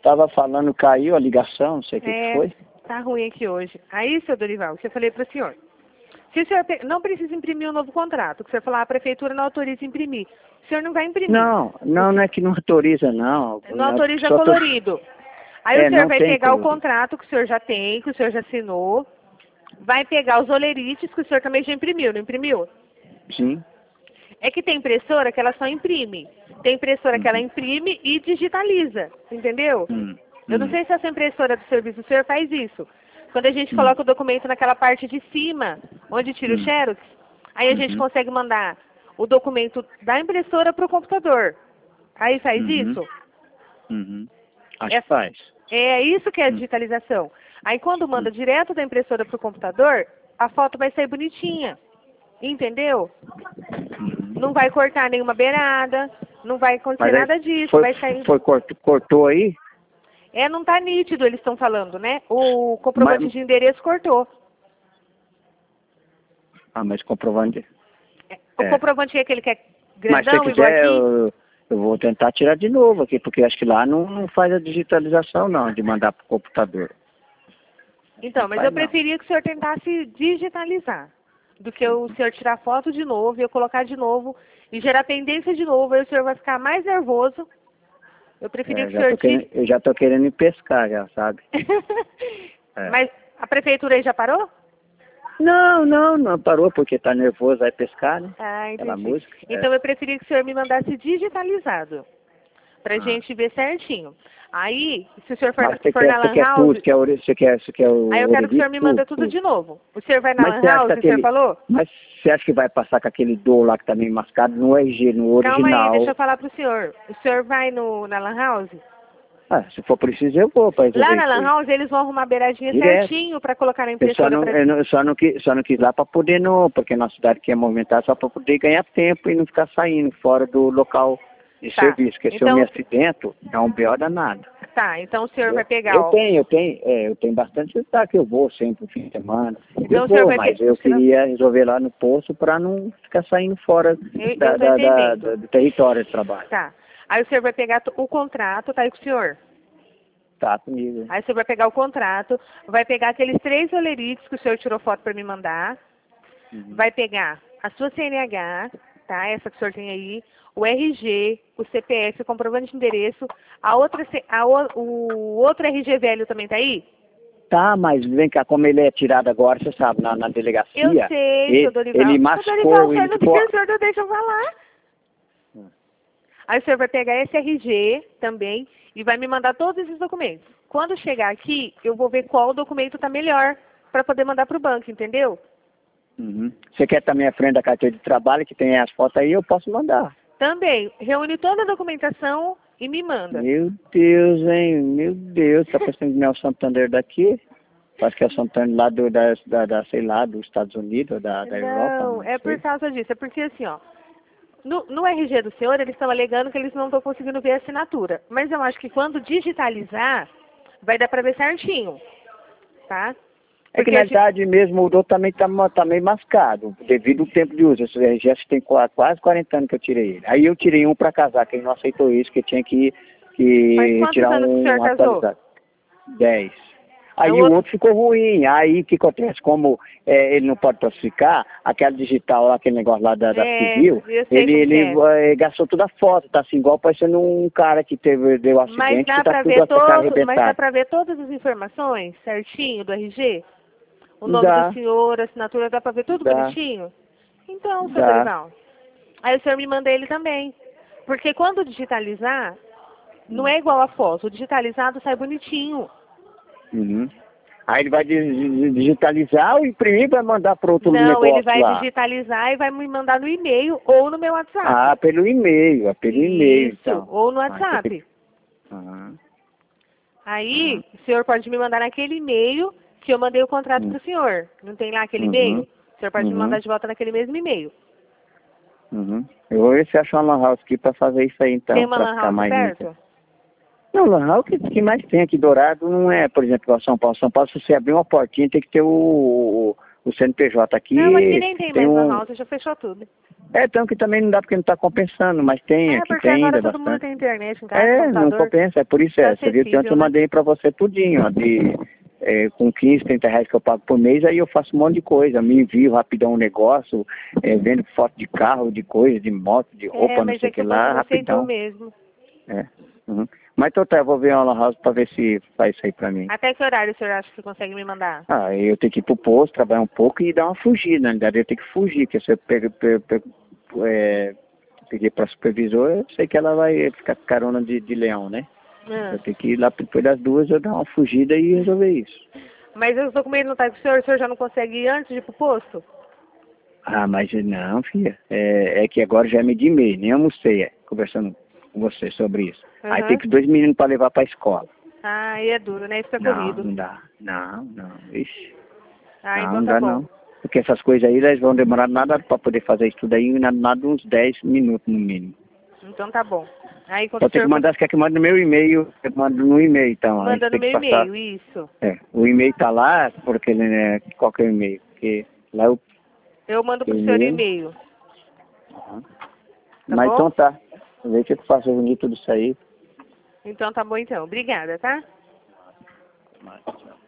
Tava falando, caiu a ligação, não sei o que foi. Tá ruim aqui hoje. Aí, seu Dorival, o que eu falei para o senhor? Se o senhor não precisa imprimir um novo contrato, que o senhor falou, a prefeitura não autoriza imprimir. O senhor não vai imprimir. Não é que não autoriza, não. Não autoriza colorido. Aí o senhor vai pegar colorido. o contrato que o senhor já tem, que o senhor já assinou, vai pegar os olerites que o senhor também já imprimiu, não imprimiu? Sim. É que tem impressora que ela só imprime. Tem impressora que ela imprime e digitaliza, entendeu? Eu não sei se essa impressora do serviço do senhor faz isso. Quando a gente coloca o documento naquela parte de cima, onde tira o xerox, aí a gente consegue mandar o documento da impressora para o computador. Aí faz isso? Acho que faz. É isso que é a digitalização. Aí quando manda direto da impressora para o computador, a foto vai sair bonitinha. Entendeu? Não vai cortar nenhuma beirada, não vai acontecer nada disso. Vai sair... Cortou aí? Não tá nítido, eles estão falando, né? O comprovante de endereço cortou. Mas comprovante... O comprovante é aquele que é grandão, mas se igual quiser, aqui? eu vou tentar tirar de novo aqui, porque acho que lá não faz a digitalização, não, de mandar para o computador. Então, mas eu preferia que o senhor tentasse digitalizar, do que o senhor tirar foto de novo e eu colocar de novo e gerar pendência de novo, aí o senhor vai ficar mais nervoso. Eu preferia que o senhor... Eu já tô querendo ir pescar, já, sabe? Mas a prefeitura aí já parou? Não parou, porque tá nervoso, vai pescar, né? Ah, entendi. Aquela música. Então eu preferia que o senhor me mandasse digitalizado, pra gente ver certinho. Aí, se o senhor for na Lan House... Você quer o... Aí eu quero que o senhor me manda tudo de novo. O senhor vai na Lan House, o senhor falou? Mas você acha que vai passar com aquele dor lá que tá meio mascado no RG, no original? Calma aí, deixa eu falar pro senhor. O senhor vai na Lan House? Se for preciso, eu vou para resolver. Lá na Lan House, eles vão arrumar a beiradinha certinho para colocar na impressora. Eu só não quis lá para poder porque nossa cidade quer movimentar só para poder ganhar tempo e não ficar saindo fora do local de serviço. Porque se eu me acidento, é um B.O. danado. Tá, então o senhor vai pegar... Eu tenho bastante lugar que eu vou sempre no fim de semana. Então, mas eu queria resolver lá no posto para não ficar saindo fora do território de trabalho. Tá. Aí o senhor vai pegar o contrato, tá aí com o senhor? Tá comigo. Aí o senhor vai pegar o contrato, vai pegar aqueles 3 olerites que o senhor tirou foto para me mandar, vai pegar a sua CNH, tá? Essa que o senhor tem aí, o RG, o CPF, o comprovante de endereço, o outro RG velho também tá aí? Tá, mas vem cá, como ele é tirado agora, você sabe, na delegacia. Eu sei, seu Dorival. Ele machucou... Dorival, o senhor não deixa eu falar. Aí o senhor vai pegar esse RG também e vai me mandar todos esses documentos. Quando chegar aqui, eu vou ver qual documento está melhor para poder mandar para o banco, entendeu? Você quer também a frente da carteira de trabalho, que tem as fotos aí, eu posso mandar. Também. Reúne toda a documentação e me manda. Meu Deus, hein? Meu Deus. Tá pensando que não é o Santander daqui? Parece que é o Santander lá sei lá, dos Estados Unidos, ou da Europa. Não, é por causa disso. É porque assim, ó. No RG do senhor, eles estão alegando que eles não estão conseguindo ver a assinatura. Mas eu acho que quando digitalizar, vai dar para ver certinho. Tá? Porque na verdade mesmo mudou, também tá meio mascado, devido ao tempo de uso. Esse RG acho que tem quase 40 anos que eu tirei ele. Aí eu tirei um para casar, que ele não aceitou isso, que tinha que tirar anos que o senhor atualizado. 10. Aí o outro ficou ruim. Aí o que acontece? Como ele não pode classificar, aquela digital lá, aquele negócio lá da civil, ele gastou toda a foto, tá assim, igual parecendo um cara que deu um acidente, que tá tudo a cara arrebentada. Mas dá pra ver todas as informações certinho do RG? O nome do senhor, a assinatura, dá pra ver tudo bonitinho? Então, seu Dorival, aí o senhor me manda ele também. Porque quando digitalizar, não é igual a foto. O digitalizado sai bonitinho. Aí ele vai digitalizar ou imprimir e vai mandar para outro negócio lá? Não, ele vai digitalizar e vai me mandar no e-mail ou no meu WhatsApp. Ah, pelo e-mail, e-mail, então. Ou no WhatsApp. Aí, o senhor pode me mandar naquele e-mail que eu mandei o contrato para o senhor. Não tem lá aquele e-mail? O senhor pode me mandar de volta naquele mesmo e-mail. Eu vou ver se acha uma lan house aqui para fazer isso aí, então. Tem uma lan house perto? Não, lan house que mais tem aqui Dourado não é, por exemplo, igual São Paulo. São Paulo, se você abrir uma portinha, tem que ter o o CNPJ aqui... Não, aqui nem tem mais um... lan house, já fechou tudo. Então que também não dá porque não está compensando, mas tem, aqui porque tem agora ainda todo bastante. mundo tem internet em casa, Não compensa, é por isso tá você viu que antes eu né? mandei para você tudinho, ó, com 15, 30 reais que eu pago por mês, aí eu faço um monte de coisa, me envio rapidão um negócio, vendo foto de carro, de coisa, de moto, de roupa, não sei o que lá, rapidão. Mesmo. Uhum. Mas então tá, eu vou ver a Lan House para ver se faz isso aí para mim. Até que horário o senhor acha que consegue me mandar? Eu tenho que ir pro posto, trabalhar um pouco e dar uma fugida, né? Eu tenho que fugir, porque se eu pedir para supervisor, eu sei que ela vai ficar carona de leão, né? Eu tenho que ir lá depois das 2, eu dar uma fugida e resolver isso. Mas os documentos não estão com o senhor já não consegue ir antes de ir pro posto? Mas não, filha. É que agora já é meio de meio, nem almocei, conversando com você sobre isso. Aí tem que 2 meninos para levar para a escola. Aí é duro, né? Isso é corrido. Não dá. Não. Ixi. Então não tá dá bom. não. Porque essas coisas aí, elas vão demorar nada para poder fazer isso tudo aí, nada uns 10 minutos no mínimo. Então tá bom. Aí quando Só tem que mandar, você quer que mande no meu e-mail, eu mando no e-mail, então. Manda no meu e-mail, isso. O e-mail tá lá, porque qual que é o e-mail? Porque lá eu mando pro senhor e-mail. Mas bom? Então tá. Vê o que eu faço, eu unir tudo isso aí. Então tá bom então. Obrigada, tá?